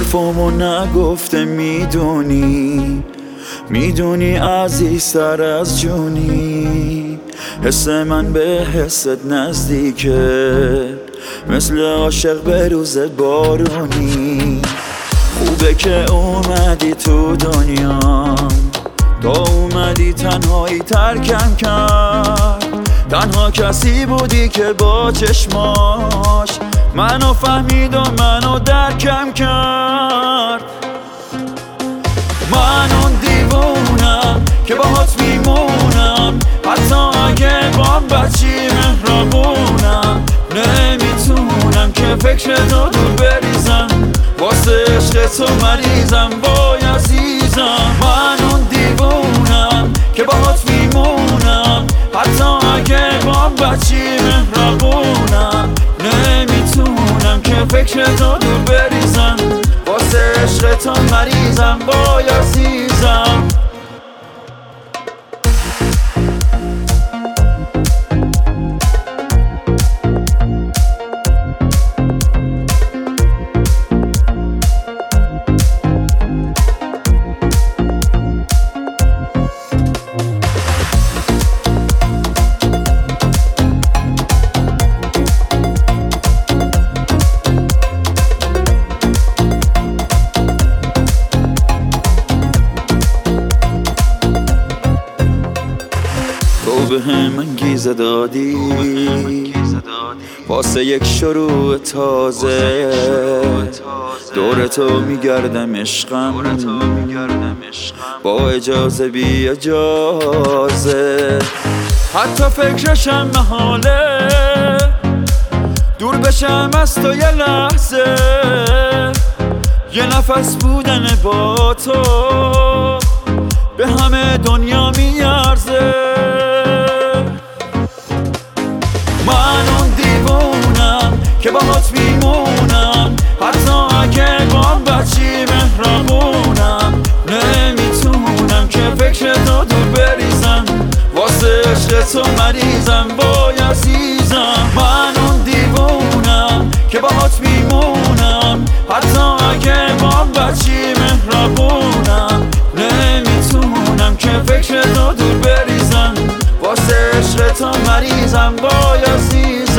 حرفمو نگفته میدونی عزیزتر از جونی. حس من به حست نزدیکه، مثل عاشق به روز بارونی. خوبه که اومدی تو دنیام، تا اومدی تنهایی ترکم کرد. تنها کسی بودی که با چشماش منو فهمید و منو درکم کرد. من اون دیوونم که باهات میمونم، حتی اگه با بچی مهربونم. نمیتونم که فکرتو دور بریزم، واسه عشق تو مریضم وای عزیزم. من اون دیوونم که باهات میمونم، حتی اگه با بچی مهربونم. نمیتونم که فکرتو دور بریزم، واسه عشق تو مریضم وای عزیزم. تو به هم انگیزه دادی واسه یک شروع تازه. دور تو میگردم عشقم، با اجازه بی اجازه. حتی فکرشم محاله، دور بشم از تو یه لحظه. یه نفس بودن با تو به همه دنیا میارزه. من اون دیوونم که باهات میمونم، حتی اگه با بچی مهربونم. نمیتونم که فکرتو دور بریزم، واسه عشق تو مریضم وای عزیزم. من اون دیوونم که باهات میمونم، حتی اگه با بچی مهربونم. نمیتونم که فکرتو دور بریزم، واسه عشق تو مریضم وای عزیزم.